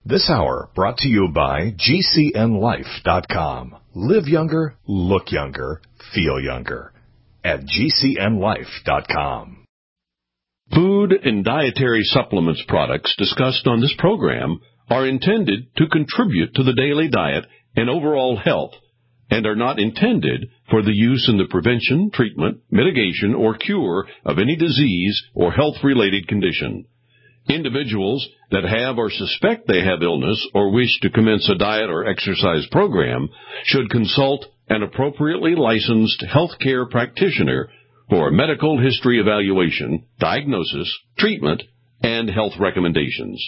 This hour brought to you by GCNLife.com. Live younger, look younger, feel younger at GCNLife.com. Food and dietary supplements products discussed on this program are intended to contribute to the daily diet and overall health and are not intended for the use in the prevention, treatment, mitigation, or cure of any disease or health-related condition. Individuals that have or suspect they have illness or wish to commence a diet or exercise program should consult an appropriately licensed healthcare practitioner for a medical history evaluation, diagnosis, treatment, and health recommendations.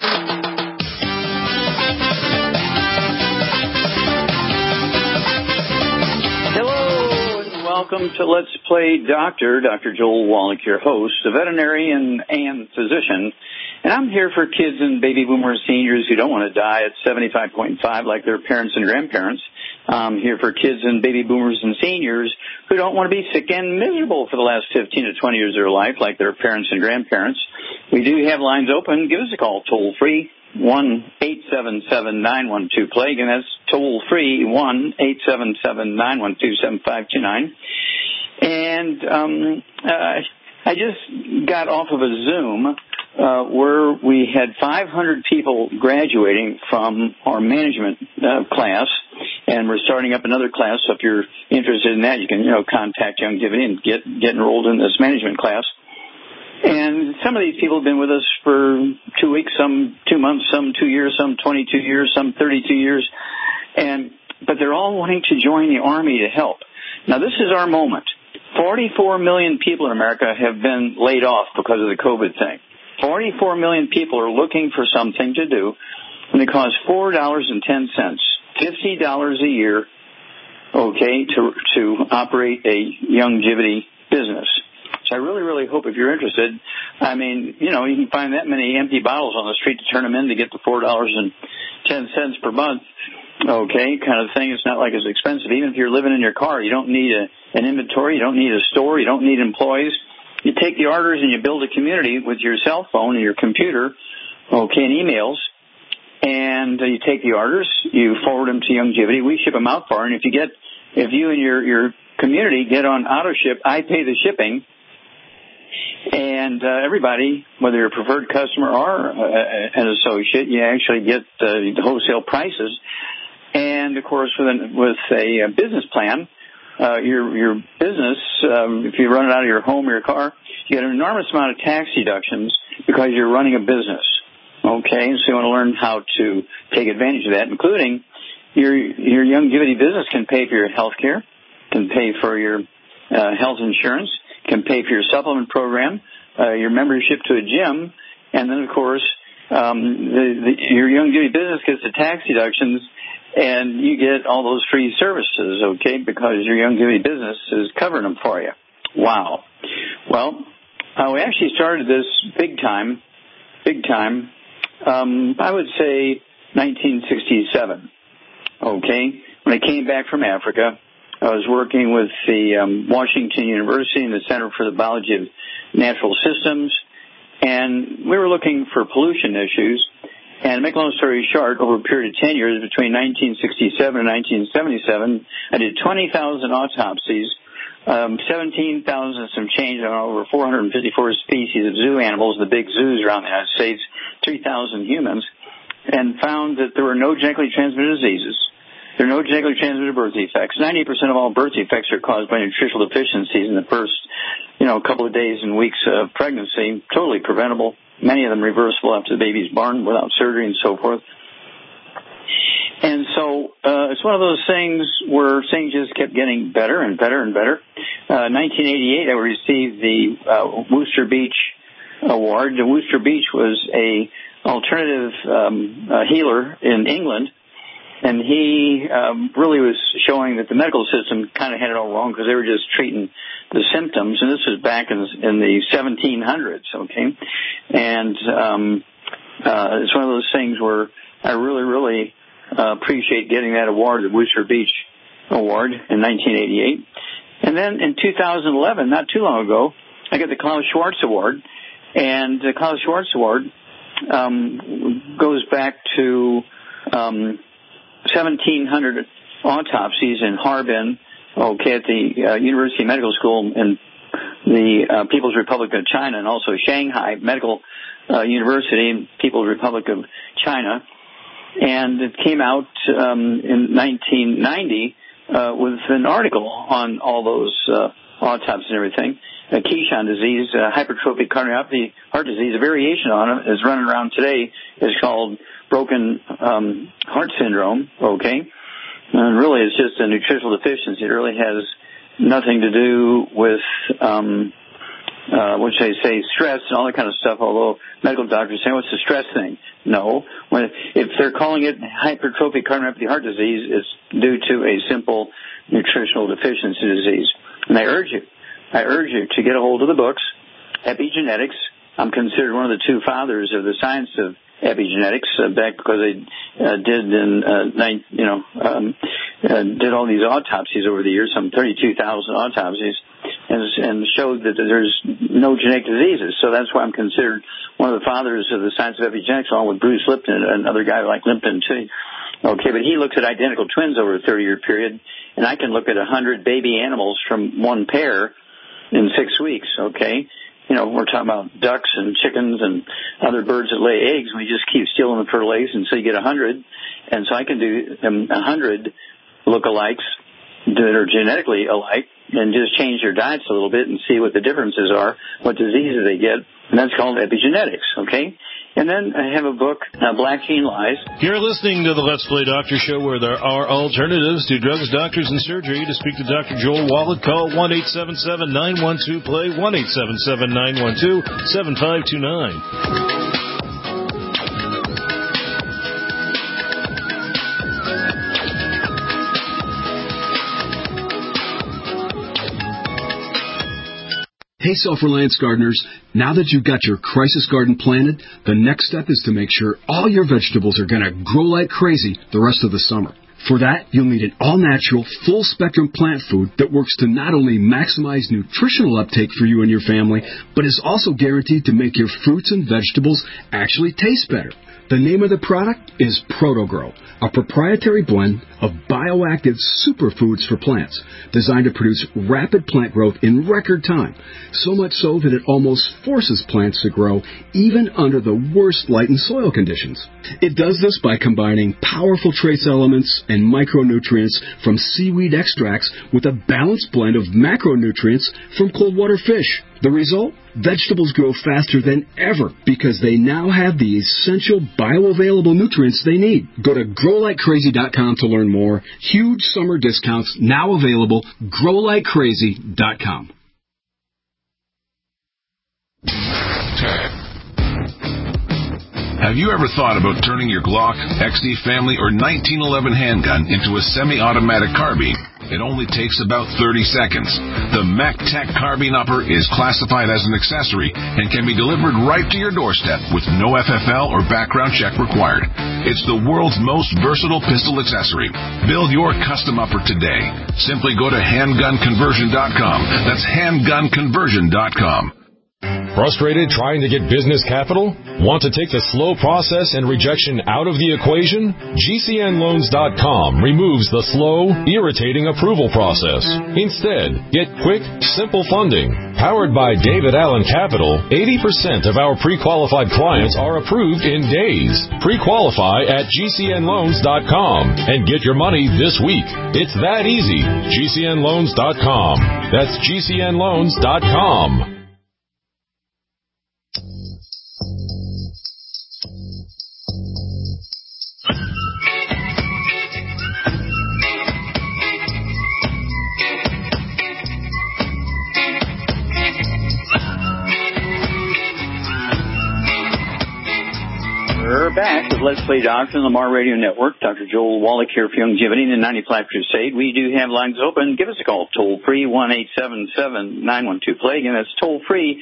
Welcome to Let's Play Doctor. Dr. Joel Wallach, your host, a veterinarian and physician. And I'm here for kids and baby boomer seniors who don't want to die at 75.5 like their parents and grandparents. I'm here for kids and baby boomers and seniors who don't want to be sick and miserable for the last 15 to 20 years of their life like their parents and grandparents. We do have lines open. Give us a call toll-free. 1-877-912-PLAGUE, and that's toll-free, 1-877-912-7529. And I just got off of a Zoom where we had 500 people graduating from our management class, and we're starting up another class. So if you're interested in that, you can contact Youngevity and get enrolled in this management class. And some of these people have been with us for 2 weeks, some 2 months, some 2 years, some 22 years, some 32 years. But they're all wanting to join the Army to help. Now, this is our moment. 44 million people in America have been laid off because of the COVID thing. 44 million people are looking for something to do, and it costs $4.10, $50 a year, to operate a Youngevity business. So I really, really hope if you're interested, you can find that many empty bottles on the street to turn them in to get the $4.10 per month, kind of thing. It's not like it's expensive. Even if you're living in your car, you don't need an inventory, you don't need a store, you don't need employees. You take the orders and you build a community with your cell phone and your computer, and emails, and you take the orders, you forward them to Youngevity, we ship them out for, and if you and your community get on AutoShip, I pay the shipping. And everybody, whether you're a preferred customer or an associate, you actually get the wholesale prices. And, of course, with a business plan, your business, if you run it out of your home or your car, you get an enormous amount of tax deductions because you're running a business. So you want to learn how to take advantage of that, including your Youngevity business can pay for your health care, can pay for your health insurance, can pay for your supplement program, your membership to a gym, and then, of course, your Youngevity business gets the tax deductions, and you get all those free services, because your Youngevity business is covering them for you. Wow. Well, we actually started this big time, I would say 1967, when I came back from Africa. I was working with the Washington University and the Center for the Biology of Natural Systems, and we were looking for pollution issues. And to make a long story short, over a period of 10 years, between 1967 and 1977, I did 20,000 autopsies, 17,000 some change on over 454 species of zoo animals, the big zoos around the United States, 3,000 humans, and found that there were no genetically transmitted diseases. There are no genetically transmitted birth defects. 90% of all birth defects are caused by nutritional deficiencies in the first, couple of days and weeks of pregnancy. Totally preventable. Many of them reversible after the baby's born without surgery and so forth. And so it's one of those things where things just kept getting better and better and better. 1988, I received the Worcester Beach Award. The Worcester Beach was a alternative healer in England. And he really was showing that the medical system kind of had it all wrong because they were just treating the symptoms. And this was back in the 1700s, And it's one of those things where I really, really appreciate getting that award, the Worcester Beach Award in 1988. And then in 2011, not too long ago, I got the Klaus Schwartz Award. And the Klaus Schwartz Award goes back to 1,700 autopsies in Harbin, at the University Medical School in the People's Republic of China, and also Shanghai Medical University, People's Republic of China. And it came out in 1990 with an article on all those autopsies and everything. Keyshawn disease, hypertrophic cardiomyopathy, heart disease, a variation on it is running around today. It's called broken heart syndrome, And really it's just a nutritional deficiency. It really has nothing to do with, stress and all that kind of stuff, although medical doctors say, what's the stress thing? No. If they're calling it hypertrophic cardiomyopathy heart disease, it's due to a simple nutritional deficiency disease. And I urge you to get a hold of the books, Epigenetics. I'm considered one of the two fathers of the science of epigenetics, back because I did all these autopsies over the years, some 32,000 autopsies, and showed that there's no genetic diseases. So that's why I'm considered one of the fathers of the science of epigenetics, along with Bruce Lipton, another guy like Lipton too. But he looks at identical twins over a 30-year period, and I can look at 100 baby animals from one pair in 6 weeks, we're talking about ducks and chickens and other birds that lay eggs. We just keep stealing the fertile eggs until you get 100. And so I can do 100 lookalikes that are genetically alike and just change their diets a little bit and see what the differences are, what diseases they get. And that's called epigenetics, And then I have a book, Black Gene Lies. You're listening to the Let's Play Doctor Show, where there are alternatives to drugs, doctors, and surgery. To speak to Dr. Joel Wallach, call 1-877-912-PLAY, 1-877-912-7529. Hey, self-reliance gardeners, now that you've got your crisis garden planted, the next step is to make sure all your vegetables are going to grow like crazy the rest of the summer. For that, you'll need an all-natural, full-spectrum plant food that works to not only maximize nutritional uptake for you and your family, but is also guaranteed to make your fruits and vegetables actually taste better. The name of the product is ProtoGrow, a proprietary blend of bioactive superfoods for plants designed to produce rapid plant growth in record time, so much so that it almost forces plants to grow even under the worst light and soil conditions. It does this by combining powerful trace elements and micronutrients from seaweed extracts with a balanced blend of macronutrients from cold water fish. The result? Vegetables grow faster than ever because they now have the essential bioavailable nutrients they need. Go to growlikecrazy.com to learn more. Huge summer discounts now available. growlikecrazy.com. Have you ever thought about turning your Glock, XD Family, or 1911 handgun into a semi-automatic carbine? It only takes about 30 seconds. The MacTac Carbine Upper is classified as an accessory and can be delivered right to your doorstep with no FFL or background check required. It's the world's most versatile pistol accessory. Build your custom upper today. Simply go to handgunconversion.com. That's handgunconversion.com. Frustrated trying to get business capital? Want to take the slow process and rejection out of the equation? GCNloans.com removes the slow, irritating approval process. Instead, get quick, simple funding. Powered by David Allen Capital, 80% of our pre-qualified clients are approved in days. Pre-qualify at GCNloans.com and get your money this week. It's that easy. GCNloans.com. That's GCNloans.com. We're back with Let's Play Doctor on the Lamar Radio Network. Dr. Joel Wallach here for Youngevity and the 90 Flat Crusade. We do have lines open. Give us a call. Toll free, 1-877-912-PLAY. Again, that's toll free,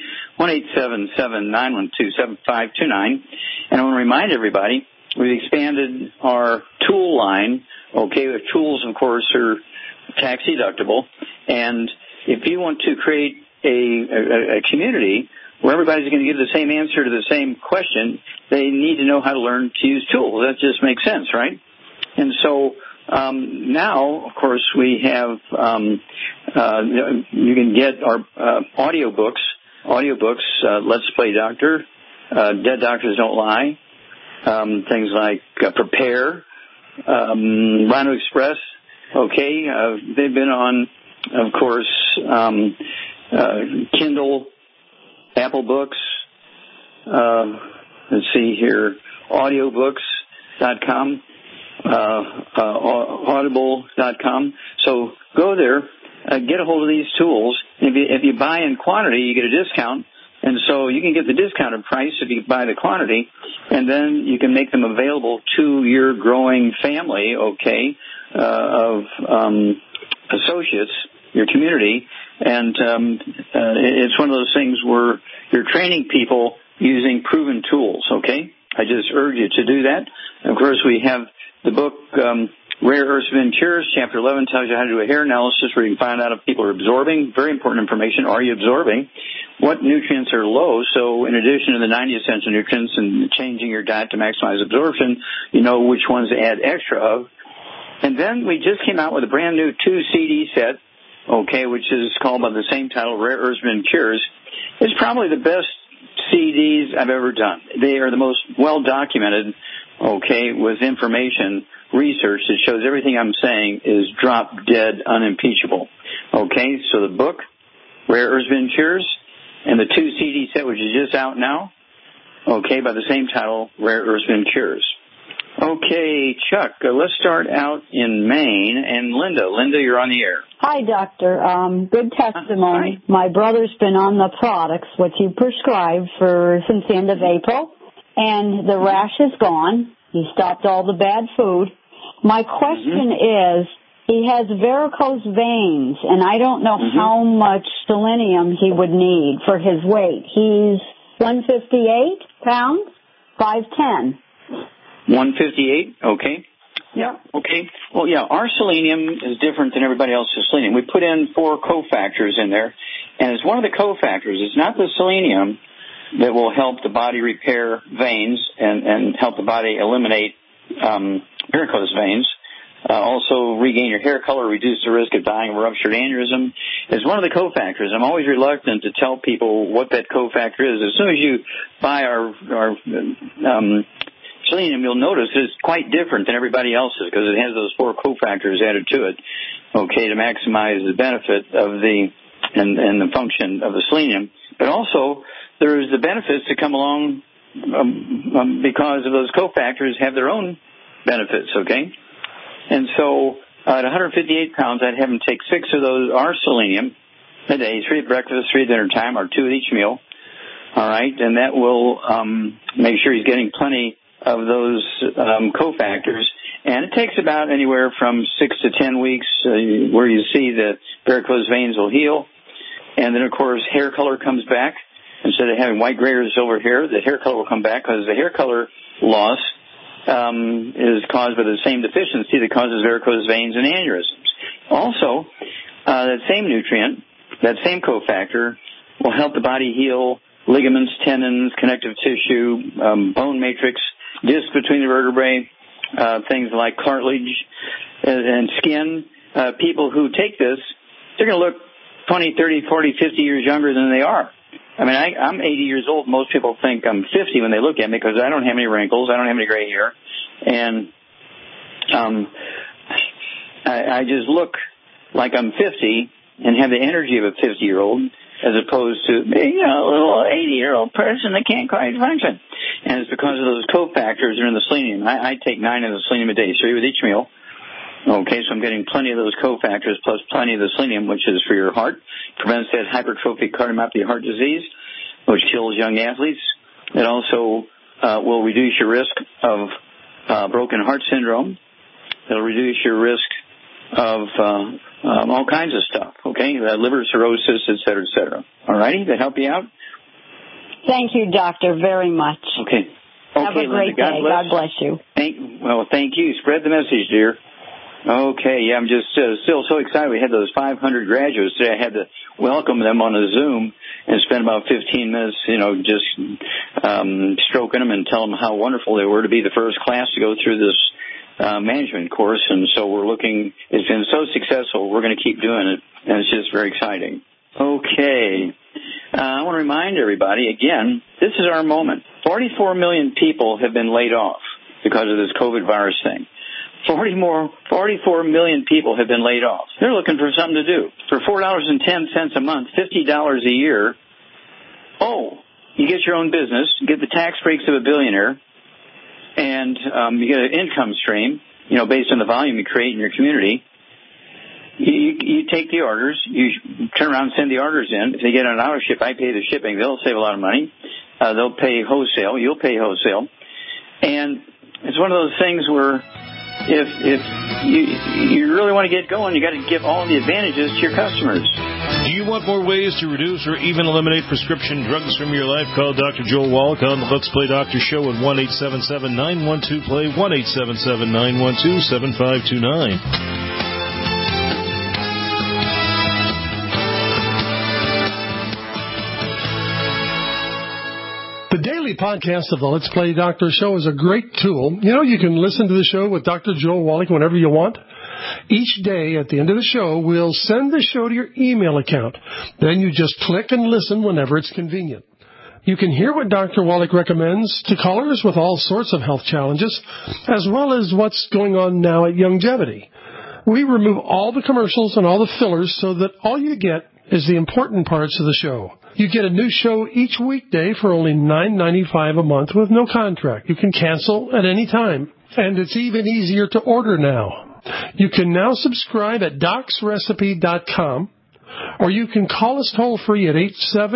1-877-912-7529. And I want to remind everybody, we've expanded our tool line. The tools, of course, are tax deductible. And if you want to create a community where everybody's going to give the same answer to the same question, they need to know how to learn to use tools. That just makes sense, right? And so now, of course, we have you can get our audiobooks, Let's Play Doctor, Dead Doctors Don't Lie, things like Prepare, Rhino Express. Okay, they've been on, of course, Kindle, Apple Books. Let's see here, audiobooks.com, audible.com. So go there, get a hold of these tools. If you buy in quantity, you get a discount. And so you can get the discounted price if you buy the quantity, and then you can make them available to your growing family, okay, of associates, your community. And it's one of those things where you're training people using proven tools, okay? I just urge you to do that. And of course, we have the book, Rare Earths Vin Cures, Chapter 11 tells you how to do a hair analysis where you can find out if people are absorbing. Very important information. Are you absorbing? What nutrients are low? So in addition to the 90 essential nutrients and changing your diet to maximize absorption, you know which ones to add extra of. And then we just came out with a brand new 2 CD set, okay, which is called by the same title, Rare Earths Vin Cures. It's probably the best CDs I've ever done. They are the most well documented, okay, with information, research that shows everything I'm saying is drop dead unimpeachable. Okay, so the book, Rare Earths Vin Cures, and the 2 CD set, which is just out now, okay, by the same title, Rare Earths Vin Cures. Okay, Chuck, let's start out in Maine. And Linda, you're on the air. Hi, Doctor. Good testimony. Hi. My brother's been on the products, what you prescribed since the end of April, and the rash is gone. He stopped all the bad food. My question is, he has varicose veins, and I don't know how much selenium he would need for his weight. He's 158 pounds, 5'10". 158, okay. Yeah. Okay. Well, yeah, our selenium is different than everybody else's selenium. We put in 4 cofactors in there, and it's one of the cofactors. It's not the selenium that will help the body repair veins and help the body eliminate varicose veins. Also regain your hair color, reduce the risk of dying of a ruptured aneurysm. It's one of the cofactors. I'm always reluctant to tell people what that cofactor is. As soon as you buy our selenium, you'll notice it's quite different than everybody else's because it has those 4 cofactors added to it, okay, to maximize the benefit of and the function of the selenium. But also, there's the benefits that come along because of those cofactors have their own benefits, okay? And so at 158 pounds, I'd have him take 6 of those, our selenium, a day, 3 at breakfast, 3 at dinner time, or 2 at each meal, all right? And that will make sure he's getting plenty of those cofactors. And it takes about anywhere from 6 to 10 weeks where you see the varicose veins will heal. And then, of course, hair color comes back. Instead of having white, gray, or silver hair, the hair color will come back because the hair color loss is caused by the same deficiency that causes varicose veins and aneurysms. Also, that same nutrient, that same cofactor, will help the body heal ligaments, tendons, connective tissue, bone matrix, discs between the vertebrae, things like cartilage and skin. People who take this, they're going to look 20, 30, 40, 50 years younger than they are. I mean, I'm 80 years old. Most people think I'm 50 when they look at me because I don't have any wrinkles. I don't have any gray hair. And I just look like I'm 50 and have the energy of a 50-year-old as opposed to being a little 80-year-old person that can't quite function. And it's because of those cofactors that are in the selenium. I take 9 of the selenium a day, 3 with each meal. Okay, so I'm getting plenty of those cofactors plus plenty of the selenium, which is for your heart. Prevents that hypertrophic cardiomyopathy heart disease, which kills young athletes. It also will reduce your risk of broken heart syndrome. It'll reduce your risk of all kinds of stuff, okay? Liver cirrhosis, et cetera, et cetera. All righty? That help you out? Thank you, Doctor, very much. Okay. Have a great day. God bless you. Thank you. Spread the message, dear. Okay, yeah, I'm just still so excited. We had those 500 graduates today. I had to welcome them on a Zoom and spend about 15 minutes, just stroking them and telling them how wonderful they were to be the first class to go through this management course. And so it's been so successful, we're going to keep doing it, and it's just very exciting. Okay, I want to remind everybody, again, this is our moment. 44 million people have been laid off because of this COVID virus thing. 44 million people have been laid off. They're looking for something to do. For $4.10 a month, $50 a year, you get your own business, you get the tax breaks of a billionaire, and you get an income stream, based on the volume you create in your community. You take the orders, you turn around and send the orders in. If they get an auto ship, I pay the shipping. They'll save a lot of money. They'll pay wholesale. You'll pay wholesale. And it's one of those things where if you really want to get going, you got to give all the advantages to your customers. Do you want more ways to reduce or even eliminate prescription drugs from your life? Call Dr. Joel Wallach on the Let's Play Doctor Show at 1-877-912-PLAY, 1-877-912-7529. The daily podcast of the Let's Play Doctor Show is a great tool. You can listen to the show with Dr. Joel Wallach whenever you want. Each day at the end of the show, we'll send the show to your email account. Then you just click and listen whenever it's convenient. You can hear what Dr. Wallach recommends to callers with all sorts of health challenges, as well as what's going on now at Youngevity. We remove all the commercials and all the fillers so that all you get is the important parts of the show. You get a new show each weekday for only $9.95 a month with no contract. You can cancel at any time, and it's even easier to order now. You can now subscribe at docsrecipe.com, or you can call us toll-free at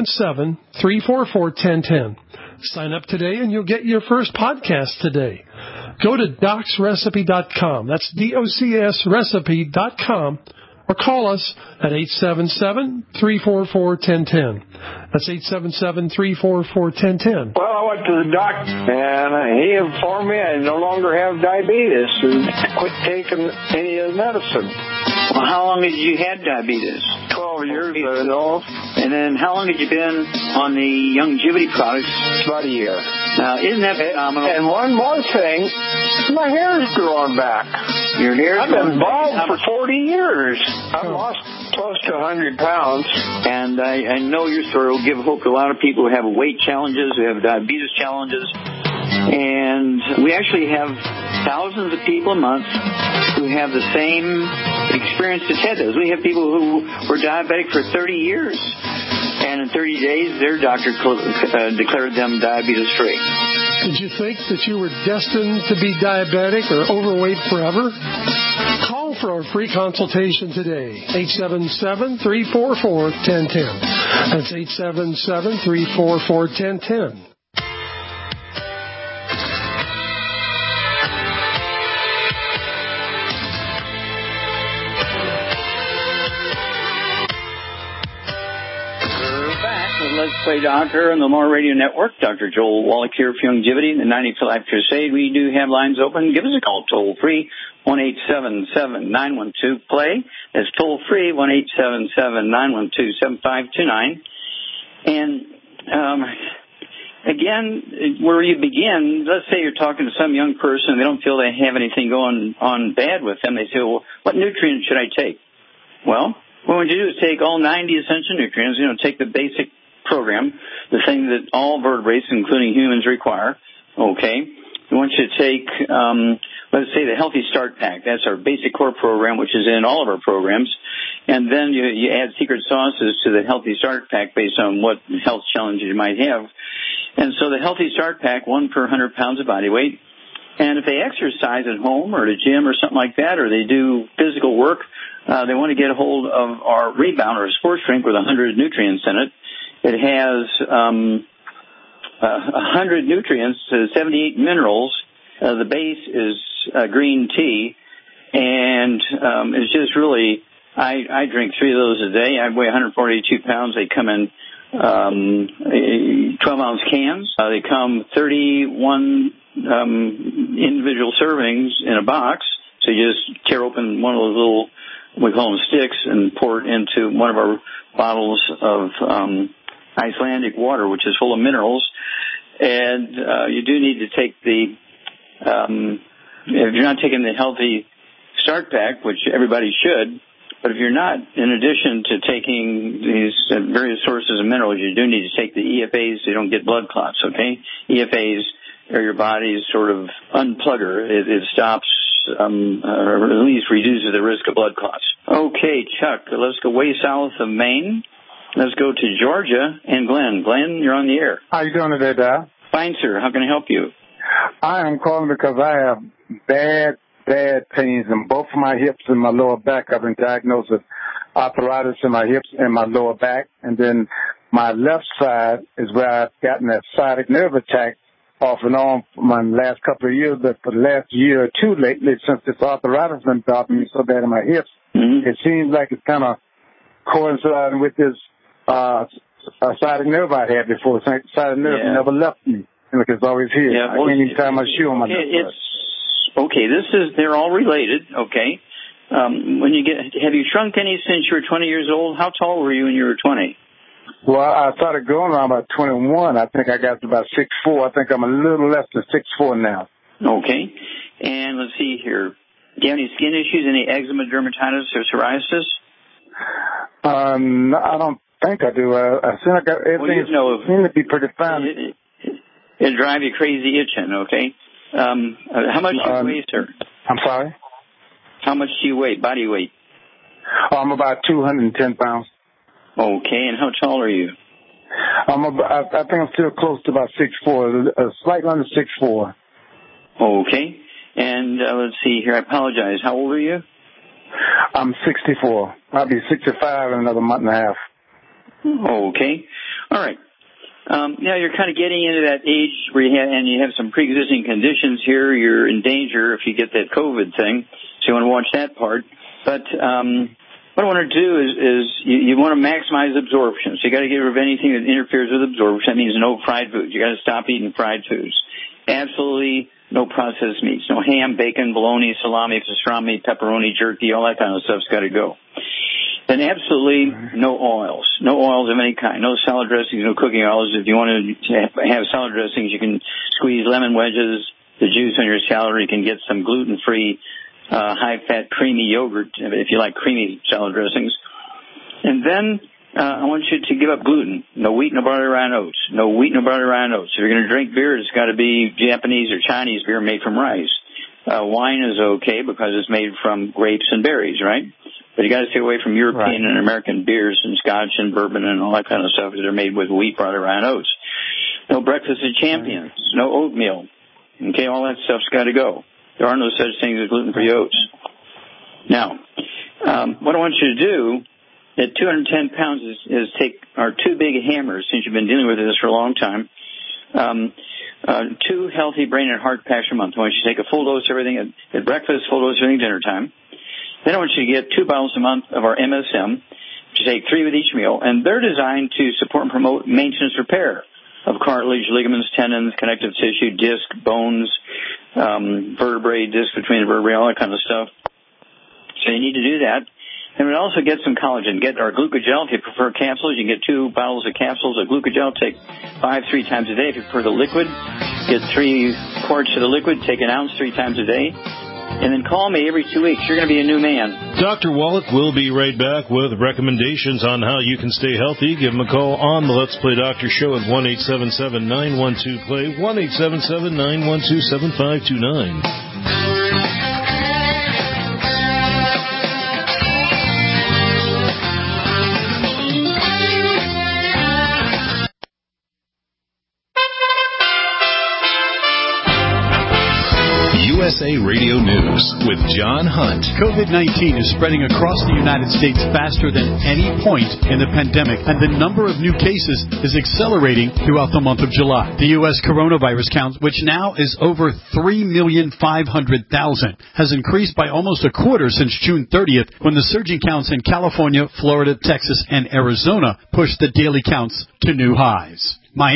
877-344-1010. Sign up today, and you'll get your first podcast today. Go to docsrecipe.com. That's DOCSrecipe.com. Or call us at 877-344-1010. That's 877-344-1010. Well, I went to the doctor, and he informed me I no longer have diabetes and quit taking any of the medicine. Well, how long had you had diabetes? 12 years, I know. And then how long had you been on the Youngevity products? About a year. Now, isn't that phenomenal? And one more thing, my hair's growing back. Your hair's I've been bald for 40 years. I've lost close to 100 pounds. And I know your story will give hope to a lot of people who have weight challenges, who have diabetes challenges. And we actually have thousands of people a month who have the same experience as Ted does. We have people who were diabetic for 30 years. And in 30 days, their doctor declared them diabetes-free. Did you think that you were destined to be diabetic or overweight forever? Call for a free consultation today. 877-344-1010. That's 877-344-1010. Let's Play Doctor on the More Radio Network. Dr. Joel Wallach here for Youngevity and the 90 for Life Crusade. We do have lines open. Give us a call toll free, 1-877-912-PLAY. That's toll free, 1-877-912-7529. And again, where you begin, let's say you're talking to some young person and they don't feel they have anything going on bad with them. They say, well, what nutrients should I take? Well, what you do is take all 90 essential nutrients, take the basic program, the thing that all vertebrates, including humans, require. Okay. We want you to take, let's say, the Healthy Start Pack. That's our basic core program, which is in all of our programs. And then you add secret sauces to the Healthy Start Pack based on what health challenges you might have. And so the Healthy Start Pack, 1 per 100 pounds of body weight. And if they exercise at home or at a gym or something like that, or they do physical work, they want to get a hold of our Rebound or Sports Drink with 100 nutrients in it. It has 100 nutrients, 78 minerals. The base is green tea, and it's just really. I drink 3 of those a day. I weigh 142 pounds. They come in 12-ounce cans. They come 31 individual servings in a box. So you just tear open one of those little, we call them sticks, and pour it into one of our bottles of Icelandic water, which is full of minerals. And you do need to take the, if you're not taking the healthy start pack, which everybody should, but if you're not, in addition to taking these various sources of minerals, you do need to take the EFAs so you don't get blood clots, okay? EFAs are your body's sort of unplugger. It stops, or at least reduces the risk of blood clots. Okay, Chuck, let's go way south of Maine. Let's go to Georgia and Glenn. Glenn, you're on the air. How you doing today, Dad? Fine, sir. How can I help you? I am calling because I have bad pains in both of my hips and my lower back. I've been diagnosed with arthritis in my hips and my lower back. And then my left side is where I've gotten that sciatic nerve attack off and on for my last couple of years. But for the last year or two lately, since this arthritis has been bothering me so bad in my hips, it seems like it's kind of coinciding with this sciatic nerve I had before. Sciatic nerve never left me. Like it's always here. Yeah, I can't even tie my shoe on my left side. Okay, they're all related, okay. Have you shrunk any since you were 20 years old? How tall were you when you were 20? Well, I started growing around about 21. I think I got to about 6'4". I think I'm a little less than 6'4" now. Okay. And let's see here. Do you have any skin issues, any eczema, dermatitis, or psoriasis? No, I don't think I do. I seem like everything seems to be pretty fine. It'll drive you crazy itching, okay? How much do you weigh, sir? I'm sorry? How much do you weigh, body weight? I'm about 210 pounds. Okay, and how tall are you? I think I'm still close to about 6'4", slightly under 6'4". Okay, and let's see here. I apologize. How old are you? I'm 64. I'll be 65 in another month and a half. Okay, all right. Now you're kind of getting into that age where you have some pre-existing conditions here. You're in danger if you get that COVID thing, so you want to watch that part. But what I want to do is you want to maximize absorption. So you got to get rid of anything that interferes with absorption. That means no fried foods. You got to stop eating fried foods. Absolutely no processed meats. No ham, bacon, bologna, salami, pastrami, pepperoni, jerky, all that kind of stuff's got to go. Then absolutely no oils. No oils of any kind. No salad dressings, no cooking oils. If you want to have salad dressings, you can squeeze lemon wedges, the juice on your salad, or you can get some gluten-free, high-fat, creamy yogurt if you like creamy salad dressings. And then I want you to give up gluten. No wheat, no barley, rye, and oats. No wheat, no barley, rye, and oats. If you're going to drink beer, it's got to be Japanese or Chinese beer made from rice. Wine is okay because it's made from grapes and berries, right? But you got to stay away from European and American beers and Scotch and bourbon and all that kind of stuff that are made with wheat, barley, rye, and oats. No breakfast of champions. No oatmeal. Okay, all that stuff's got to go. There are no such things as gluten-free oats. Now, what I want you to do at 210 pounds is take our two big hammers, since you've been dealing with this for a long time, 2 healthy brain and heart packs a month. I want you to take a full dose of everything at breakfast, full dose of everything at dinner time. Then I want you to get 2 bottles a month of our MSM, to take 3 with each meal, and they're designed to support and promote maintenance repair of cartilage, ligaments, tendons, connective tissue, disc, bones, vertebrae, disc between the vertebrae, all that kind of stuff. So you need to do that. And we also get some collagen. Get our glucogel. If you prefer capsules, you can get 2 bottles of capsules of glucogel. Take 5 3 times a day. If you prefer the liquid, get 3 quarts of the liquid. Take an ounce 3 times a day. And then call me every 2 weeks. You're going to be a new man. Dr. Wallach will be right back with recommendations on how you can stay healthy. Give him a call on the Let's Play Doctor Show at 1-877-912-PLAY, 1-877-912-7529. USA Radio News with John Hunt. COVID-19 is spreading across the United States faster than any point in the pandemic, and the number of new cases is accelerating throughout the month of July. The U.S. coronavirus count, which now is over 3,500,000, has increased by almost a quarter since June 30th, when the surging counts in California, Florida, Texas, and Arizona pushed the daily counts to new highs. Miami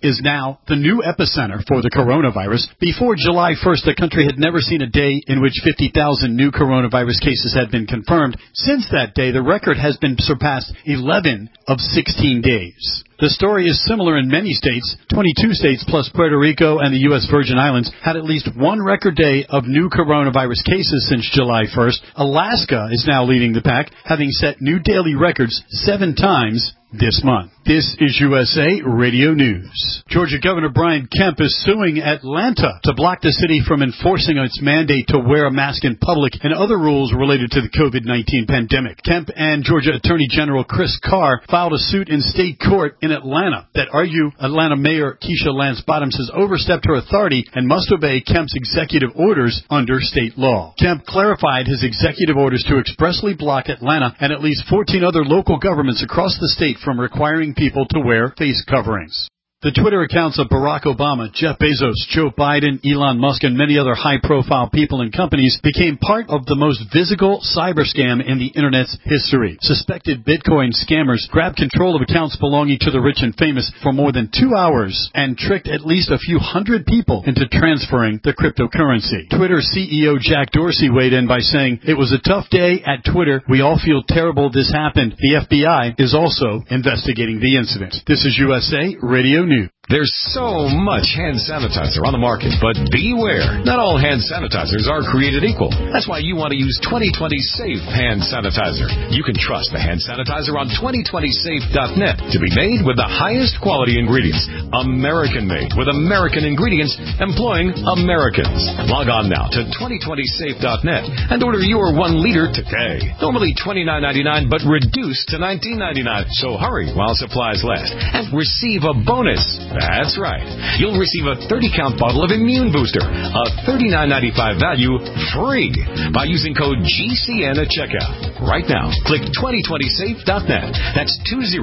is now the new epicenter for the coronavirus. Before July 1st, the country had never seen a day in which 50,000 new coronavirus cases had been confirmed. Since that day, the record has been surpassed 11 of 16 days. The story is similar in many states. 22 states plus Puerto Rico and the U.S. Virgin Islands had at least one record day of new coronavirus cases since July 1st. Alaska is now leading the pack, having set new daily records 7 times this month. This is USA Radio News. Georgia Governor Brian Kemp is suing Atlanta to block the city from enforcing its mandate to wear a mask in public and other rules related to the COVID-19 pandemic. Kemp and Georgia Attorney General Chris Carr filed a suit in state court in Atlanta that argue Atlanta Mayor Keisha Lance Bottoms has overstepped her authority and must obey Kemp's executive orders under state law. Kemp clarified his executive orders to expressly block Atlanta and at least 14 other local governments across the state from requiring people to wear face coverings. The Twitter accounts of Barack Obama, Jeff Bezos, Joe Biden, Elon Musk, and many other high-profile people and companies became part of the most visible cyber scam in the Internet's history. Suspected Bitcoin scammers grabbed control of accounts belonging to the rich and famous for more than 2 hours and tricked at least a few hundred people into transferring the cryptocurrency. Twitter CEO Jack Dorsey weighed in by saying, "It was a tough day at Twitter. We all feel terrible this happened. The FBI is also investigating the incident." This is USA Radio News. There's so much hand sanitizer on the market, but beware. Not all hand sanitizers are created equal. That's why you want to use 2020 Safe hand sanitizer. You can trust the hand sanitizer on 2020safe.net to be made with the highest quality ingredients. American made with American ingredients employing Americans. Log on now to 2020safe.net and order your 1 liter today. Normally $29.99 but reduced to $19.99. So hurry while supplies last and receive a bonus. That's right. You'll receive a 30-count bottle of Immune Booster, a $39.95 value, free by using code GCN at checkout. Right now, click 2020safe.net. That's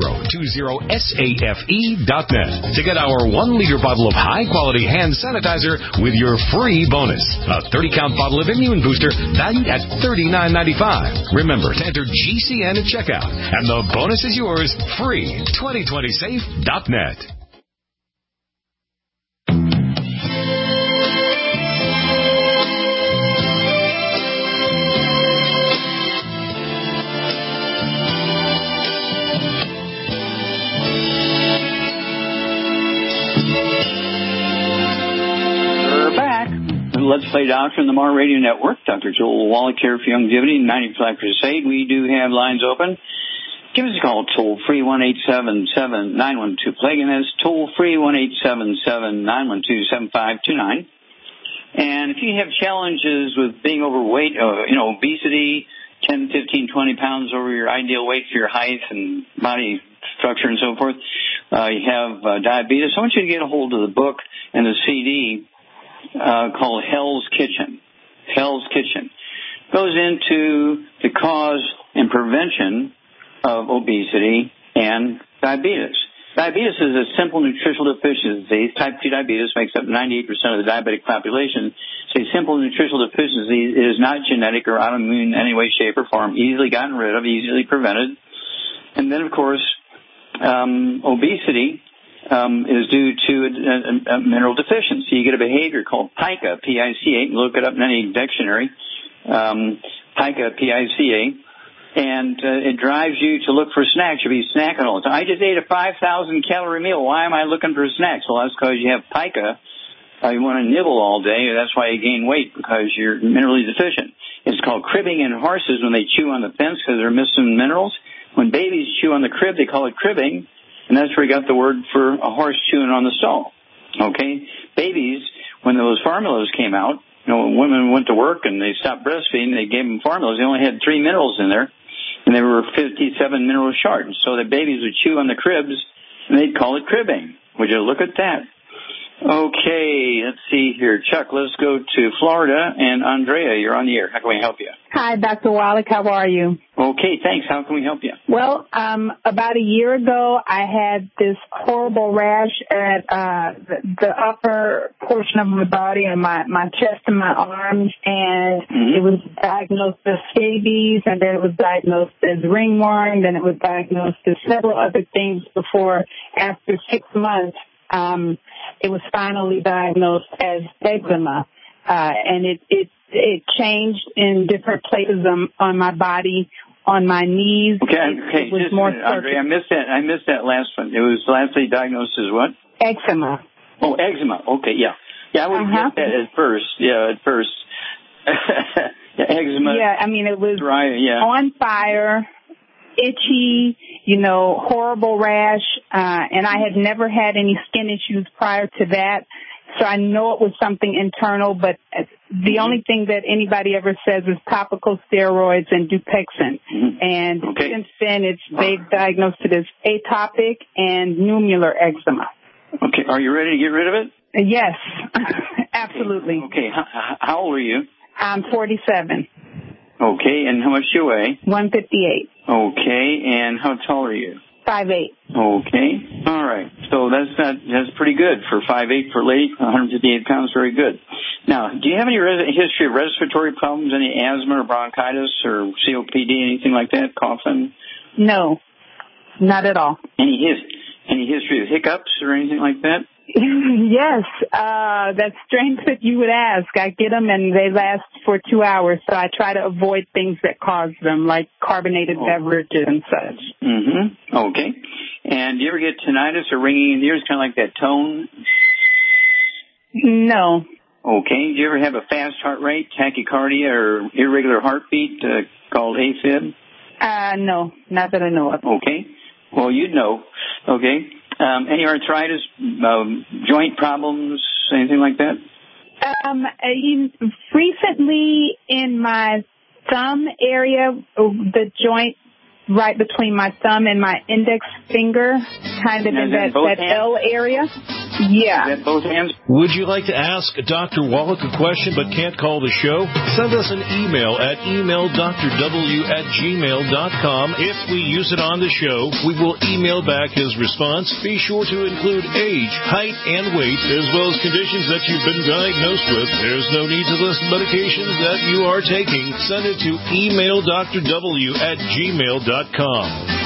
2020safe.net to get our 1-liter bottle of high-quality hand sanitizer with your free bonus. A 30-count bottle of Immune Booster valued at $39.95. Remember to enter GCN at checkout, and the bonus is yours free. 2020safe.net. Let's Play Doctor on the MAR Radio Network. Dr. Joel Wallach here for Longevity 95 Crusade. We do have lines open. Give us a call, toll-free, 1-877-912-PLAGUE. And that's toll-free, 1-877-912-7529. And if you have challenges with being overweight, obesity, 10, 15, 20 pounds over your ideal weight for your height and body structure and so forth, you have diabetes, I want you to get a hold of the book and the CD called Hell's Kitchen. Hell's Kitchen goes into the cause and prevention of obesity and diabetes. Diabetes is a simple nutritional deficiency. Type 2 diabetes makes up 98% of the diabetic population. It's a simple nutritional deficiency. It is not genetic or autoimmune in any way, shape, or form. Easily gotten rid of, easily prevented. And then, of course, obesity is due to a mineral deficiency. You get a behavior called pica, P-I-C-A. Look it up in any dictionary. Pica, P-I-C-A. And it drives you to look for snacks. You'll be snacking all the time. I just ate a 5,000-calorie meal. Why am I looking for snacks? Well, that's because you have pica. You want to nibble all day. That's why you gain weight, because you're minerally deficient. It's called cribbing in horses when they chew on the fence because they're missing minerals. When babies chew on the crib, they call it cribbing. And that's where we got the word for a horse chewing on the stall. Okay? Babies, when those formulas came out, when women went to work and they stopped breastfeeding, they gave them formulas. They only had 3 minerals in there, and they were 57 minerals short. So the babies would chew on the cribs, and they'd call it cribbing. Would you look at that? Okay, let's see here. Chuck, let's go to Florida. And Andrea, you're on the air. How can we help you? Hi, Dr. Wallach. How are you? Okay, thanks. How can we help you? Well, about a year ago, I had this horrible rash at the upper portion of my body and my chest and my arms, and it was diagnosed as scabies, and then it was diagnosed as ringworm, then it was diagnosed as several other things before, after 6 months, it was finally diagnosed as eczema. And it changed in different places on my body, on my knees. Okay. It was more Andre, I missed that last one. It was lastly diagnosed as what? Eczema. Oh, eczema. Okay, yeah. Yeah, I would get that at first. Yeah, at first. Eczema. Yeah, I mean, it was dry, on fire, itchy, horrible rash, and I had never had any skin issues prior to that. So I know it was something internal, but the only thing that anybody ever says is topical steroids and Dupixent. And since then, they've diagnosed it as atopic and nummular eczema. Okay, are you ready to get rid of it? Yes, absolutely. Okay, how old are you? I'm 47. Okay, and how much do you weigh? 158. Okay, and how tall are you? 5'8". Okay, all right. So that's pretty good for 5'8" for a lady. 158 pounds, very good. Now, do you have any history of respiratory problems, any asthma or bronchitis or COPD, anything like that? Coughing? No, not at all. Any history of hiccups or anything like that? Yes, that's strange that you would ask. I get them and they last for 2 hours, so I try to avoid things that cause them, like carbonated beverages and such. Mm-hmm. Okay. And do you ever get tinnitus or ringing in the ears, kind of like that tone? No. Okay. Do you ever have a fast heart rate, tachycardia, or irregular heartbeat called AFib? No, not that I know of. Okay. Well, you'd know. Okay. Any arthritis, joint problems, anything like that? Recently in my thumb area, the joint right between my thumb and my index finger, kind of in that L area. Yeah. Is that both hands? Would you like to ask Dr. Wallach a question but can't call the show? Send us an email at emaildrw@gmail.com. If we use it on the show, we will email back his response. Be sure to include age, height, and weight, as well as conditions that you've been diagnosed with. There's no need to list medications that you are taking. Send it to emaildrw@gmail.com.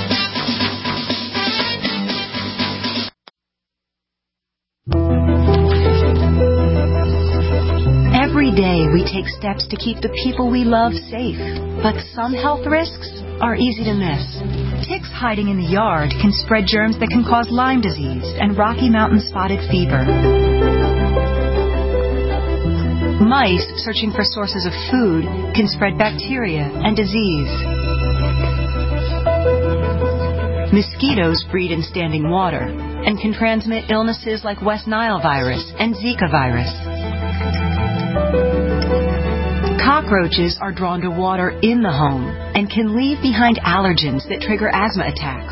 Every day we take steps to keep the people we love safe, but some health risks are easy to miss. Ticks hiding in the yard can spread germs that can cause Lyme disease and Rocky Mountain spotted fever. Mice searching for sources of food can spread bacteria and disease. Mosquitoes breed in standing water and can transmit illnesses like West Nile virus and Zika virus. Cockroaches are drawn to water in the home and can leave behind allergens that trigger asthma attacks.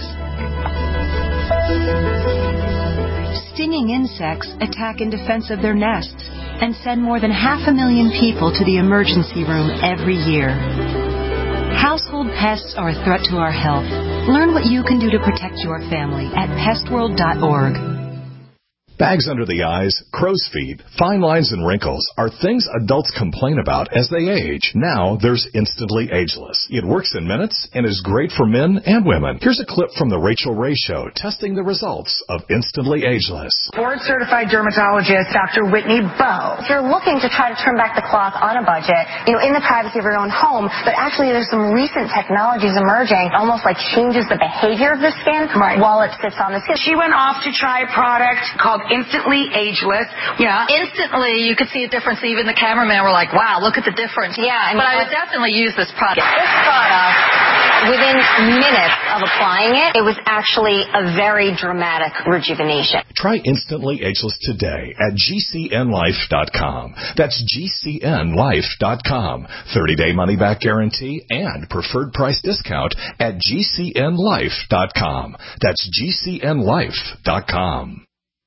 Stinging insects attack in defense of their nests and send more than 500,000 people to the emergency room every year. Household pests are a threat to our health. Learn what you can do to protect your family at pestworld.org. Bags under the eyes, crow's feet, fine lines, and wrinkles are things adults complain about as they age. Now there's Instantly Ageless. It works in minutes and is great for men and women. Here's a clip from the Rachel Ray Show testing the results of Instantly Ageless. Board-certified dermatologist Dr. Whitney Bowe. If you're looking to try to turn back the clock on a budget, in the privacy of your own home, but actually there's some recent technologies emerging, almost like changes the behavior of the skin while it sits on the skin. She went off to try a product called Instantly Ageless. Yeah. Instantly, you could see a difference. Even the cameraman were like, wow, look at the difference. Yeah. But I would definitely use this product. This product, within minutes of applying it, it was actually a very dramatic rejuvenation. Try Instantly Ageless today at GCNlife.com. That's GCNlife.com. 30-day money-back guarantee and preferred price discount at GCNlife.com. That's GCNlife.com.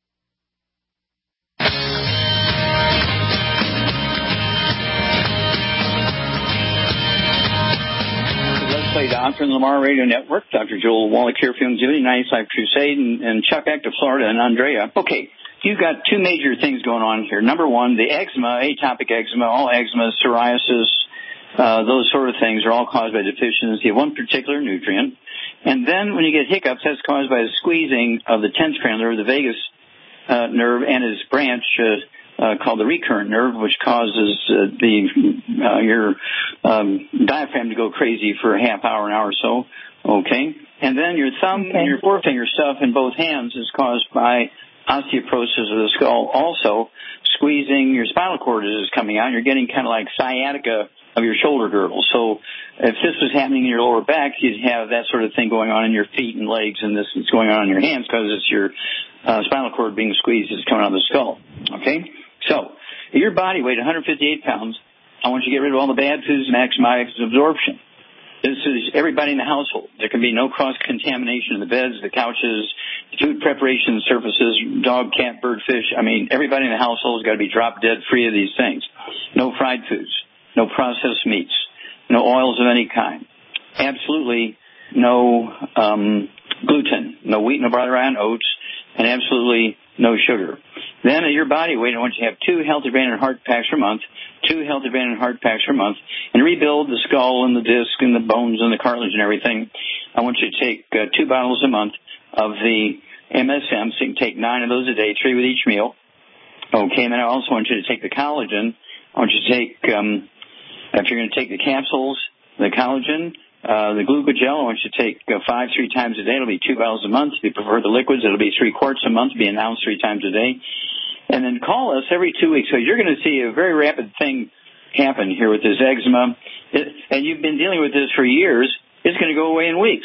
Doctor on the Lamar Radio Network. Dr. Joel Wallach here from the 95 Crusade and Chuck back to Florida and Andrea. Okay, you've got two major things going on here. Number one, the eczema, atopic eczema, all eczema, psoriasis, those sort of things are all caused by deficiency of one particular nutrient. And then when you get hiccups, that's caused by the squeezing of the 10th cranial nerve, the vagus nerve and its branch called the recurrent nerve, which causes your diaphragm to go crazy for a half hour, an hour or so. Okay, and then your thumb and your forefinger stuff in both hands is caused by osteoporosis of the skull. Also, squeezing your spinal cord is coming out. You're getting kind of like sciatica of your shoulder girdle. So if this was happening in your lower back, you'd have that sort of thing going on in your feet and legs, and this is going on in your hands because it's your spinal cord being squeezed. It's coming out of the skull. Okay? So your body weight, 158 pounds, I want you to get rid of all the bad foods and maximize absorption. This is everybody in the household. There can be no cross-contamination in the beds, the couches, the food preparation surfaces, dog, cat, bird, fish. I mean, everybody in the household has got to be drop dead free of these things. No fried foods, no processed meats, no oils of any kind. Absolutely no gluten, no wheat, no barley, rye, and oats, and absolutely no sugar. Then at your body weight, I want you to have 2 healthy brain and heart packs per month, 2 healthy brain and heart packs per month, and rebuild the skull and the disc and the bones and the cartilage and everything. I want you to take 2 bottles a month of the MSM, so you can take 9 of those a day, 3 with each meal. Okay, and then I also want you to take the collagen. I want you to take, if you're going to take the capsules, the collagen, the glucogel, I want you to take 5 3 times a day. It'll be 2 bottles a month. If you prefer the liquids, it'll be 3 quarts a month, be announced 3 times a day. And then call us every 2 weeks. So you're going to see a very rapid thing happen here with this eczema. And you've been dealing with this for years. It's going to go away in weeks.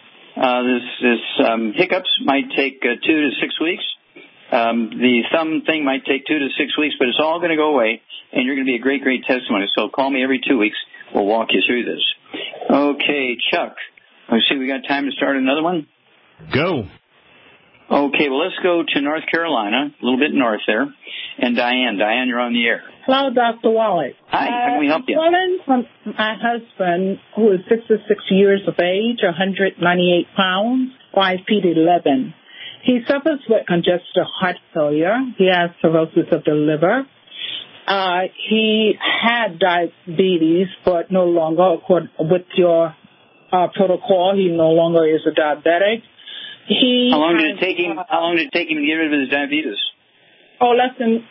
This hiccups might take 2 to 6 weeks. The thumb thing might take 2 to 6 weeks, but it's all going to go away, and you're going to be a great, great testimony. So call me every 2 weeks. We'll walk you through this. Okay, Chuck. Let's see, we got time to start another one? Go. Okay, well, let's go to North Carolina, a little bit north there. And Diane. Diane, you're on the air. Hello, Dr. Wallach. Hi, how can we help you? I'm calling from my husband, who is 66 years of age, 198 pounds, 5 feet 11. He suffers with congestive heart failure. He has cirrhosis of the liver. He had diabetes, but no longer, with your protocol, he no longer is a diabetic. How long did it take him to get rid of his diabetes? Oh, less than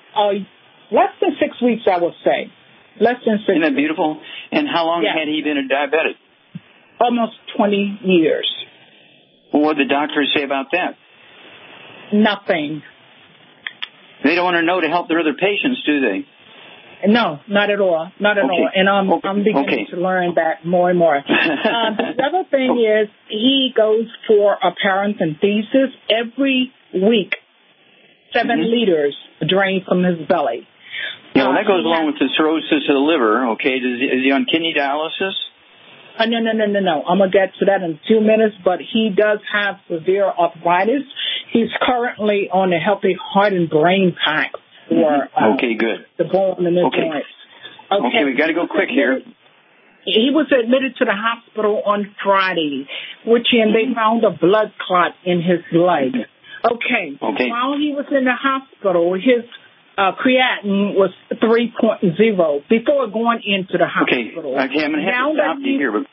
6 weeks, I would say. Less than 6 weeks. Isn't that beautiful? And how long had he been a diabetic? Almost 20 years. Well, what did the doctors say about that? Nothing. They don't want to know to help their other patients, do they? No, not at all. Not at all. And I'm beginning to learn that more and more. The other thing is he goes for a parenthesis every week. 7 liters drain from his belly. Yeah, well, that goes along with the cirrhosis of the liver, okay? Is he on kidney dialysis? No. I'm going to get to that in a few minutes, but he does have severe arthritis. He's currently on a healthy heart and brain pack for okay, good. The bone and the joints. Okay, we got to go quick here. He was admitted to the hospital on Friday, and they found a blood clot in his leg. Okay. While he was in the hospital, his creatinine was 3.0 before going into the hospital. Okay, I'm going to have to stop you here.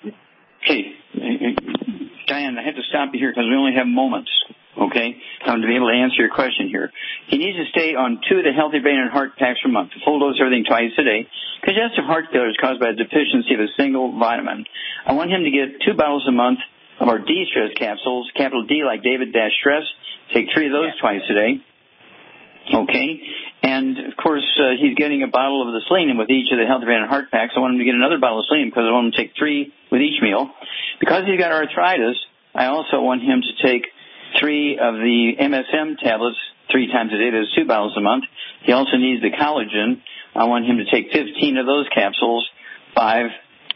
Diane, I have to stop you here because we only have moments, okay, to be able to answer your question here. He needs to stay on 2 of the Healthy Brain and Heart packs per month, full dose everything twice a day. Congestive heart failure is caused by a deficiency of a single vitamin. I want him to get 2 bottles a month of our D-Stress capsules, capital D like David-Stress. Take 3 of those twice a day. Okay. And, of course, he's getting a bottle of the selenium with each of the Healthy Brain and Heart packs. I want him to get another bottle of selenium because I want him to take 3 with each meal. Because he's got arthritis, I also want him to take 3 of the MSM tablets 3 times a day. There's 2 bottles a month. He also needs the collagen. I want him to take 15 of those capsules 3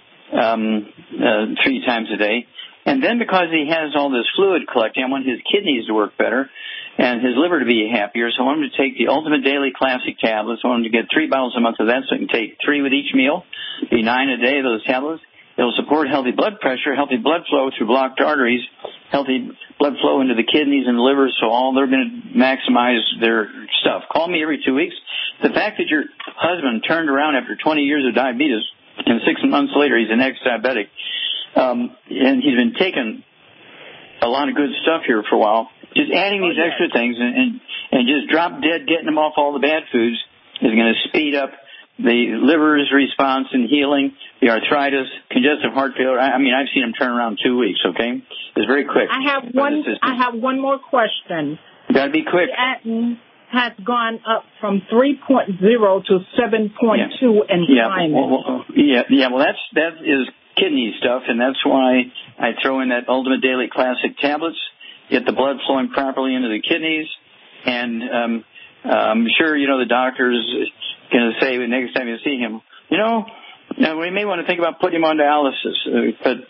times a day. And then because he has all this fluid collecting, I want his kidneys to work better and his liver to be happier. So I want him to take the Ultimate Daily Classic tablets. I want him to get 3 bottles a month of that so he can take 3 with each meal. Be 9 a day of those tablets. It'll support healthy blood pressure, healthy blood flow through blocked arteries, healthy blood flow into the kidneys and the liver, so all they're going to maximize their stuff. Call me every 2 weeks. The fact that your husband turned around after 20 years of diabetes and 6 months later he's an ex-diabetic, and he's been taking a lot of good stuff here for a while, just adding these extra things, And just drop dead getting them off all the bad foods is going to speed up the liver's response and healing, the arthritis, congestive heart failure. I mean, I've seen them turn around in 2 weeks, okay? It's very quick. I have one more question. You got to be quick. Creatinine has gone up from 3.0 to 7.2 in time. Well, that is kidney stuff, and that's why I throw in that Ultimate Daily Classic tablets, get the blood flowing properly into the kidneys, and I'm sure, the doctor's going to say the next time you see him, we may want to think about putting him on dialysis, but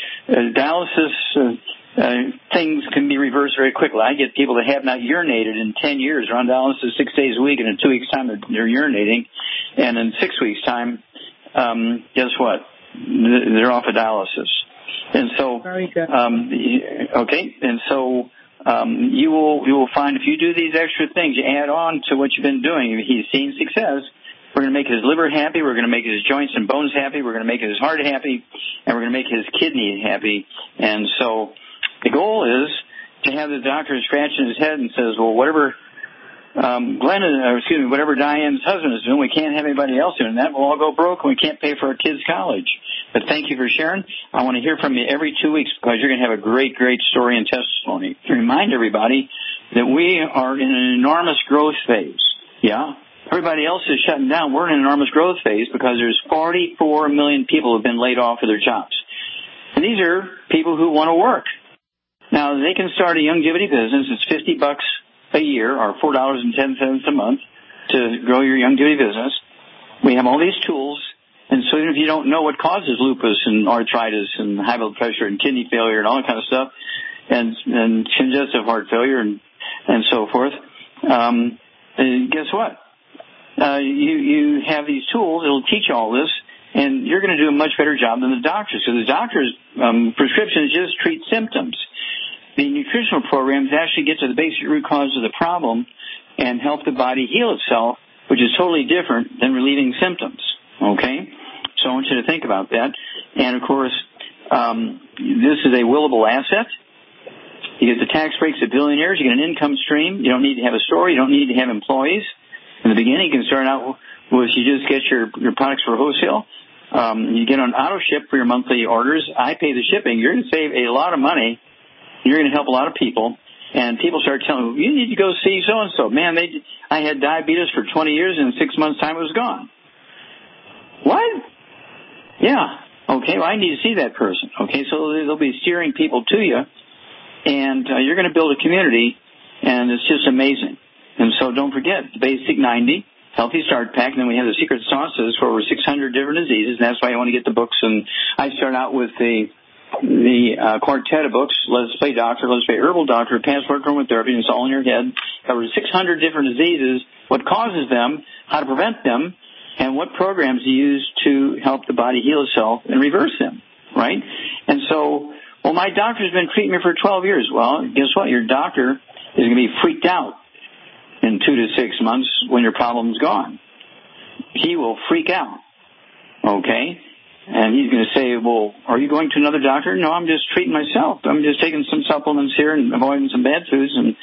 dialysis things can be reversed very quickly. I get people that have not urinated in 10 years are on dialysis 6 days a week, and in 2 weeks' time they're urinating, and in 6 weeks' time, guess what? They're off of dialysis. And so, very good. Okay, and so you will find if you do these extra things, you add on to what you've been doing. If he's seen success, we're going to make his liver happy, we're going to make his joints and bones happy, we're going to make his heart happy, and we're going to make his kidney happy. And so the goal is to have the doctor scratching his head and says, well, whatever whatever Diane's husband is doing, we can't have anybody else doing that. We'll all go broke and we can't pay for our kids' college. But thank you for sharing. I want to hear from you every 2 weeks because you're going to have a great, great story and testimony. To remind everybody that we are in an enormous growth phase. Yeah? Everybody else is shutting down. We're in an enormous growth phase because there's 44 million people who have been laid off of their jobs. And these are people who want to work. Now, they can start a Youngevity business. It's $50 a year or $4.10 a month to grow your Youngevity business. We have all these tools. And so even if you don't know what causes lupus and arthritis and high blood pressure and kidney failure and all that kind of stuff and congestive heart failure and so forth, guess what? You have these tools. It'll teach you all this, and you're going to do a much better job than the doctors. So the doctor's prescriptions just treat symptoms. The nutritional programs actually get to the basic root cause of the problem and help the body heal itself, which is totally different than relieving symptoms. Okay? So I want you to think about that. And, of course, this is a willable asset. You get the tax breaks of billionaires. You get an income stream. You don't need to have a store. You don't need to have employees. In the beginning, you can start out with you just get your products for wholesale. You get on auto ship for your monthly orders. I pay the shipping. You're going to save a lot of money. You're going to help a lot of people. And people start telling you need to go see so-and-so. Man, I had diabetes for 20 years, and in 6 months' time it was gone. What? Yeah. Okay, well, I need to see that person. Okay, so they'll be steering people to you, and you're going to build a community, and it's just amazing. And so don't forget, the Basic 90, Healthy Start Pack, and then we have the Secret Sauces for over 600 different diseases, and that's why you want to get the books. And I start out with the quartet of books, Let's Play Doctor, Let's Play Herbal Doctor, Passport Aromatherapy, and it's all in your head. Covers 600 different diseases, what causes them, how to prevent them, and what programs you use to help the body heal itself and reverse them, right? And so, well, my doctor's been treating me for 12 years. Well, guess what? Your doctor is going to be freaked out in 2 to 6 months when your problem's gone. He will freak out, okay? And he's going to say, well, are you going to another doctor? No, I'm just treating myself. I'm just taking some supplements here and avoiding some bad foods. And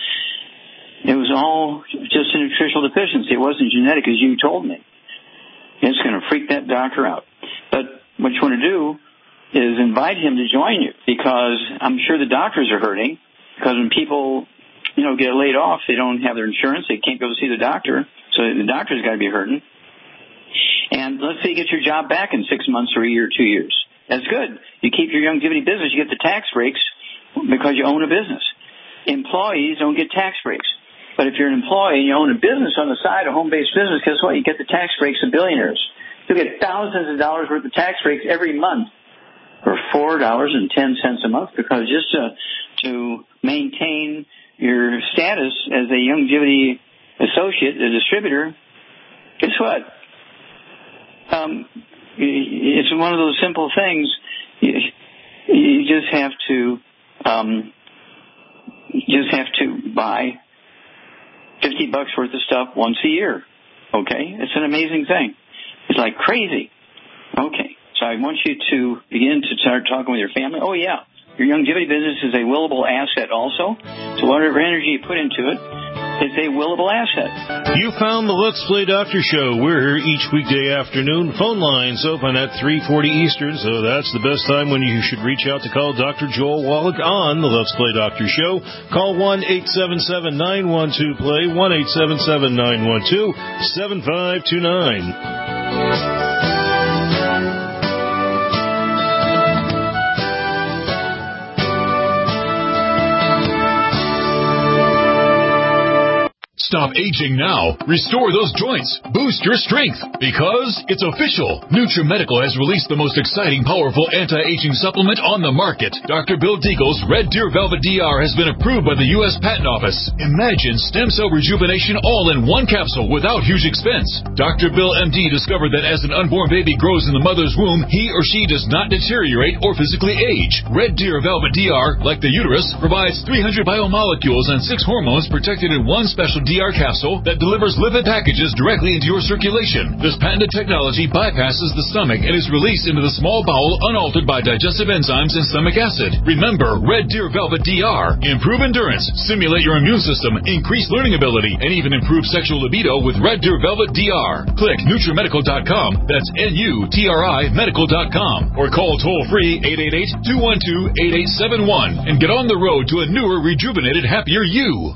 it was all just a nutritional deficiency. It wasn't genetic, as you told me. It's going to freak that doctor out. But what you want to do is invite him to join you, because I'm sure the doctors are hurting, because when people, get laid off, they don't have their insurance, they can't go see the doctor, so the doctor's got to be hurting. And let's say you get your job back in 6 months or a year or 2 years. That's good. You keep your Youngevity business, you get the tax breaks because you own a business. Employees don't get tax breaks. But if you're an employee and you own a business on the side, a home-based business, guess what? You get the tax breaks of billionaires. You'll get thousands of dollars worth of tax breaks every month for $4.10 a month, because just to maintain your status as a Youngevity associate, a distributor, guess what? It's one of those simple things. You just have to buy $50 worth of stuff once a year. Okay? It's an amazing thing. It's like crazy. Okay. So I want you to begin to start talking with your family. Oh, yeah. Your Youngevity business is a willable asset also. So whatever energy you put into it, It's a willable asset. You found the Let's Play Doctor Show. We're here each weekday afternoon. Phone lines open at 3:40 Eastern, so that's the best time when you should reach out to call Dr. Joel Wallach on the Let's Play Doctor Show. Call 1-877-912-PLAY, 1-877-912-7529. Stop aging now. Restore those joints. Boost your strength. Because it's official. NutriMedical has released the most exciting, powerful anti-aging supplement on the market. Dr. Bill Deagle's Red Deer Velvet DR has been approved by the U.S. Patent Office. Imagine stem cell rejuvenation all in one capsule without huge expense. Dr. Bill MD discovered that as an unborn baby grows in the mother's womb, he or she does not deteriorate or physically age. Red Deer Velvet DR, like the uterus, provides 300 biomolecules and 6 hormones protected in one special DR capsule that delivers lipid packages directly into your circulation. This patented technology bypasses the stomach and is released into the small bowel unaltered by digestive enzymes and stomach acid. Remember, Red Deer Velvet DR. Improve endurance, stimulate your immune system, increase learning ability, and even improve sexual libido with Red Deer Velvet DR. Click NutriMedical.com, that's N-U-T-R-I Medical.com, or call toll-free 888-212-8871 and get on the road to a newer, rejuvenated, happier you.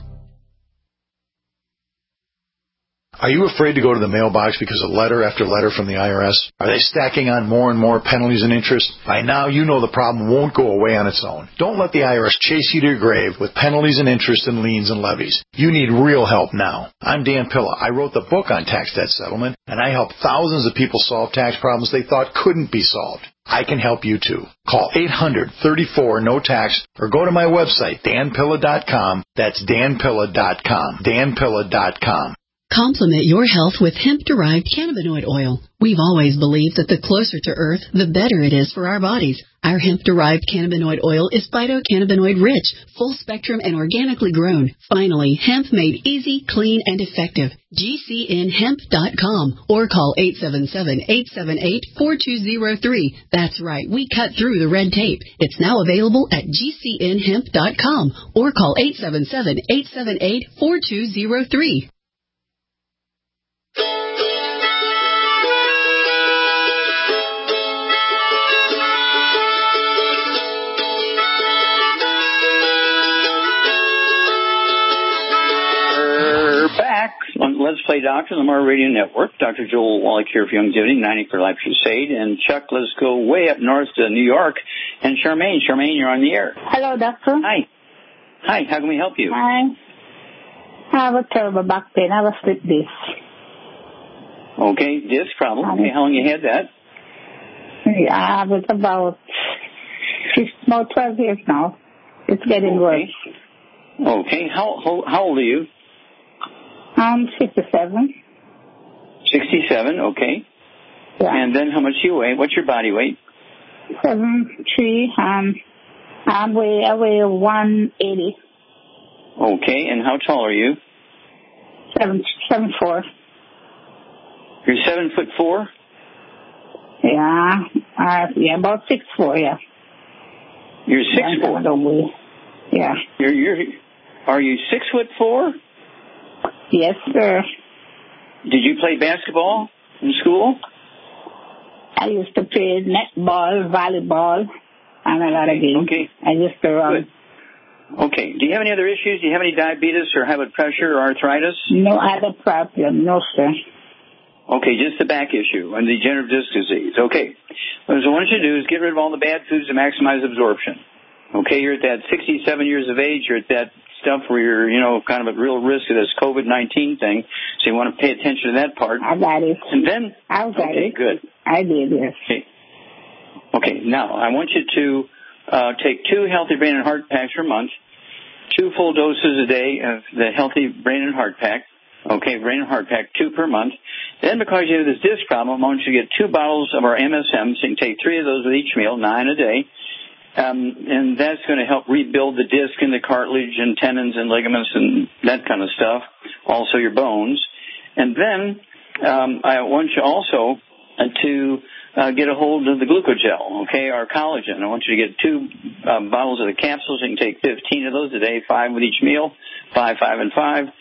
Are you afraid to go to the mailbox because of letter after letter from the IRS? Are they stacking on more and more penalties and interest? By now, you know the problem won't go away on its own. Don't let the IRS chase you to your grave with penalties and interest and liens and levies. You need real help now. I'm Dan Pilla. I wrote the book on tax debt settlement, and I helped thousands of people solve tax problems they thought couldn't be solved. I can help you too. Call 800-34-NO-TAX or go to my website, danpilla.com. That's danpilla.com. danpilla.com. Complement your health with hemp-derived cannabinoid oil. We've always believed that the closer to Earth, the better it is for our bodies. Our hemp-derived cannabinoid oil is phytocannabinoid-rich, full-spectrum, and organically grown. Finally, hemp made easy, clean, and effective. GCNhemp.com or call 877-878-4203. That's right, we cut through the red tape. It's now available at GCNhemp.com or call 877-878-4203. Let's Play Doctor on the Mar Radio Network. Dr. Joel Wallach here for Youngevity, 90 for Life Crusade. And Chuck, let's go way up north to New York. And Charmaine, you're on the air. Hello, doctor. Hi. Hi, how can we help you? Hi. I have a terrible back pain. I have a slip disc. Okay, disc problem. Okay, how long you had that? Yeah, I have it about 12 years now. It's getting worse. Okay, how old are you? I'm 67. 67, okay. Yeah. And then how much do you weigh? What's your body weight? 7'3". I weigh 180. Okay, and how tall are you? 7'4". You're 7'4"? Yeah, about 6'4", yeah. You're 6'4"? Yeah. Are you 6'4"? Yes, sir. Did you play basketball in school? I used to play netball, volleyball, and a lot of games. Okay. I used to run. Good. Okay. Do you have any other issues? Do you have any diabetes or high blood pressure or arthritis? No other problem. No, sir. Okay, just the back issue and degenerative disc disease. Okay. What I want you to do is get rid of all the bad foods to maximize absorption. Okay, you're at that 67 years of age. You're at that stuff where you're, kind of at real risk of this COVID-19 thing. So you want to pay attention to that part. I got it. And then, I got it. Good. I did, yes. Okay. Now I want you to take 2 Healthy Brain and Heart Packs per month, 2 full doses a day of the Healthy Brain and Heart Pack. Okay, Brain and Heart Pack, 2 per month. Then because you have this disc problem, I want you to get 2 bottles of our MSM. So you can take 3 of those with each meal, 9 a day. And that's going to help rebuild the disc and the cartilage and tendons and ligaments and that kind of stuff, also your bones. And then I want you also to get a hold of the glucogel, okay, our collagen. I want you to get 2 bottles of the capsules. You can take 15 of those a day, 5 with each meal, 5, 5, and 5.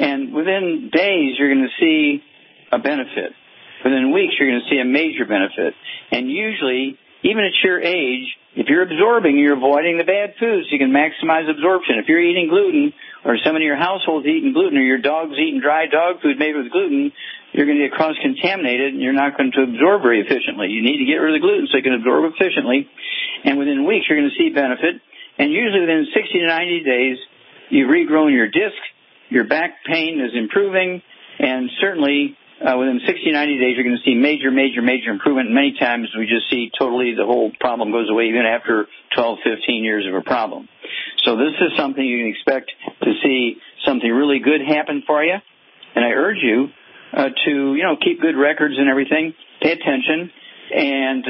And within days, you're going to see a benefit. Within weeks, you're going to see a major benefit. And usually, even at your age, if you're absorbing, you're avoiding the bad foods, you can maximize absorption. If you're eating gluten, or someone in your household's eating gluten, or your dog's eating dry dog food made with gluten, you're going to get cross-contaminated, and you're not going to absorb very efficiently. You need to get rid of the gluten so you can absorb efficiently. And within weeks, you're going to see benefit. And usually within 60 to 90 days, you've regrown your disc, your back pain is improving, and certainly within 60 to 90 days, you're going to see major improvement. And many times we just see totally the whole problem goes away even after 12, 15 years of a problem. So this is something you can expect to see something really good happen for you. And I urge you to, keep good records and everything. Pay attention. And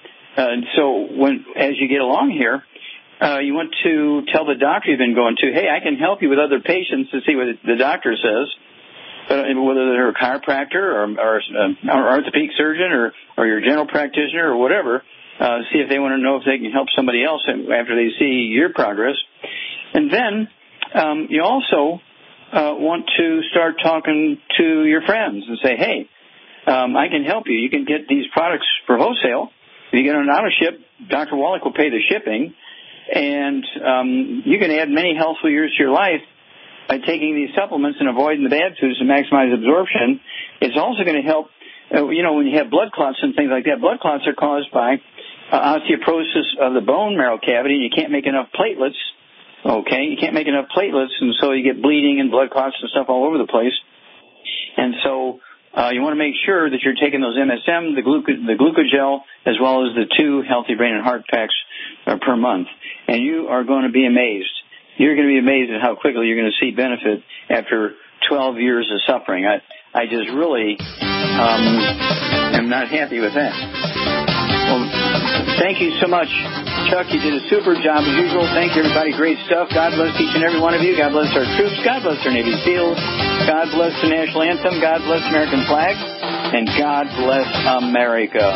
so as you get along here, you want to tell the doctor you've been going to, hey, I can help you with other patients to see what the doctor says. Whether they're a chiropractor or orthopedic surgeon or your general practitioner or whatever, see if they want to know if they can help somebody else after they see your progress. And then you also want to start talking to your friends and say, hey, I can help you. You can get these products for wholesale. If you get an auto ship, Dr. Wallach will pay the shipping, and you can add many healthful years to your life by taking these supplements and avoiding the bad foods to maximize absorption. It's also going to help, when you have blood clots and things like that. Blood clots are caused by osteoporosis of the bone marrow cavity, and you can't make enough platelets, okay? You can't make enough platelets, and so you get bleeding and blood clots and stuff all over the place. And so you want to make sure that you're taking those MSM, the glucogel, as well as the 2 Healthy Brain and Heart packs per month. And you are going to be amazed. You're going to be amazed at how quickly you're going to see benefit after 12 years of suffering. I just really am not happy with that. Well, thank you so much, Chuck. You did a super job as usual. Thank you, everybody. Great stuff. God bless each and every one of you. God bless our troops. God bless our Navy SEALs. God bless the national anthem. God bless the American flag. And God bless America.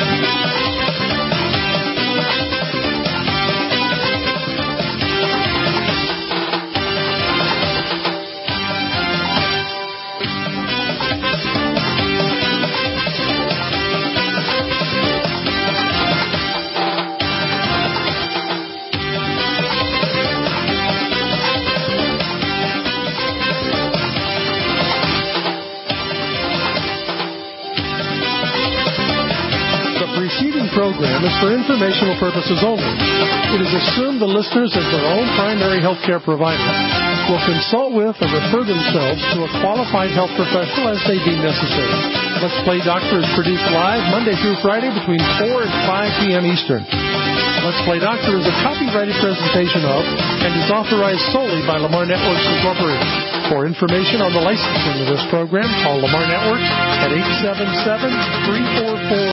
Program is for informational purposes only. It is assumed the listeners, as their own primary health care provider, will consult with or refer themselves to a qualified health professional as they deem necessary. Let's Play Doctor is produced live Monday through Friday between 4 and 5 p.m. Eastern. Let's Play Doctor is a copyrighted presentation of and is authorized solely by Lamar Networks Incorporated. For information on the licensing of this program, call Lamar Networks at 877-344.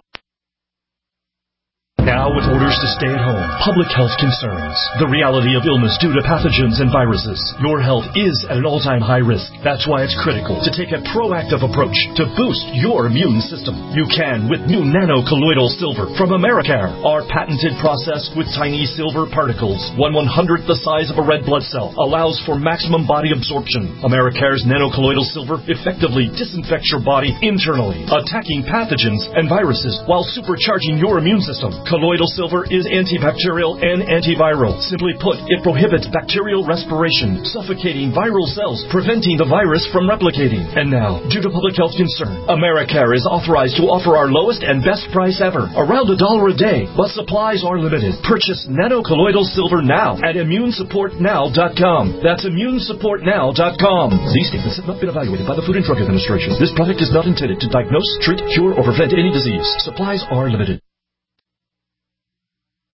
Now with orders to stay at home, public health concerns, the reality of illness due to pathogens and viruses, your health is at an all-time high risk. That's why it's critical to take a proactive approach to boost your immune system. You can with new nano-colloidal silver from Americare. Our patented process with tiny silver particles, 1/100th the size of a red blood cell, allows for maximum body absorption. Americare's nano-colloidal silver effectively disinfects your body internally, attacking pathogens and viruses while supercharging your immune system. Colloidal silver is antibacterial and antiviral. Simply put, it prohibits bacterial respiration, suffocating viral cells, preventing the virus from replicating. And now, due to public health concern, Americare is authorized to offer our lowest and best price ever, around $1 a day, but supplies are limited. Purchase nano-colloidal silver now at immunesupportnow.com. That's immunesupportnow.com. These statements have not been evaluated by the Food and Drug Administration. This product is not intended to diagnose, treat, cure, or prevent any disease. Supplies are limited.